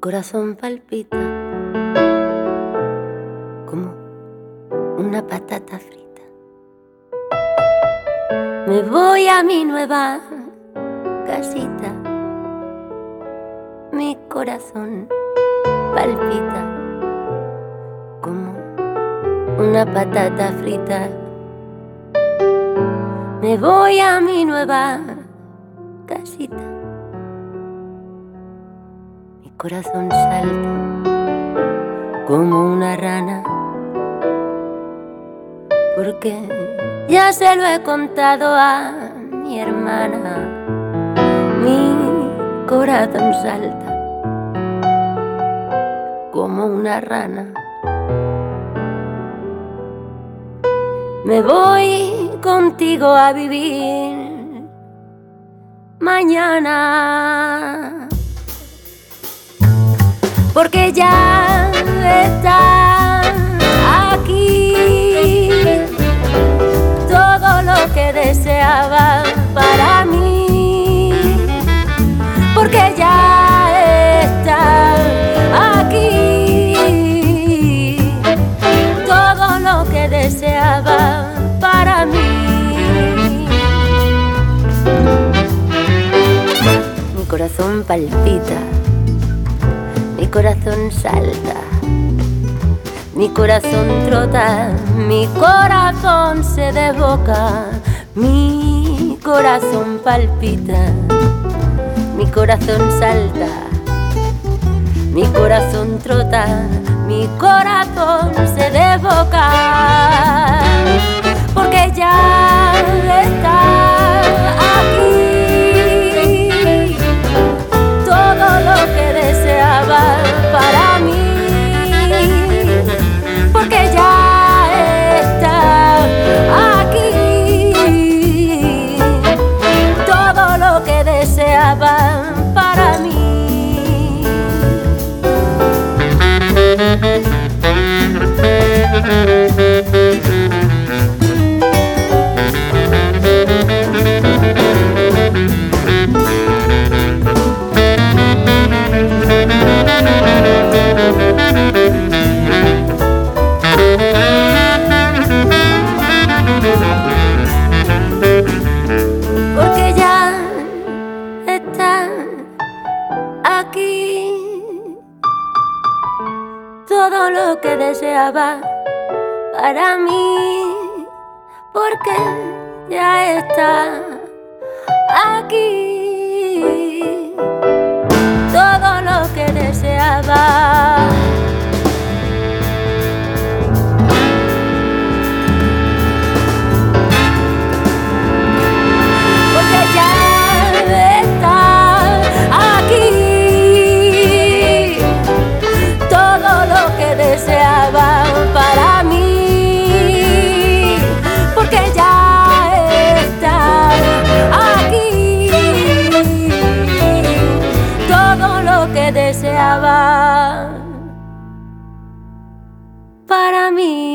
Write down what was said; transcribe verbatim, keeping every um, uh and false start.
corazón palpita como una patata frita. Me voy a mi nueva casita. Mi corazón palpita como una patata frita. Me voy a mi nueva casita. Mi corazón salta como una rana, porque ya se lo he contado a mi hermana. Mi corazón salta como una rana. Me voy contigo a vivir mañana, porque ya está aquí todo lo que deseaba para mí, porque ya está aquí todo lo que deseaba para mí. Mi corazón palpita, mi corazón salta, mi corazón trota, mi corazón se desboca, mi corazón palpita, mi corazón salta, mi corazón trota, mi corazón se desboca, porque ya está aquí todo lo que deseaba para mí, porque ya está aquí todo lo que deseaba para mí. Porque ya está aquí todo lo que deseaba para mí, porque ya está aquí todo lo que deseaba. Porque ya está aquí todo lo que deseaba para mí, porque ya está aquí todo lo que deseaba para mí.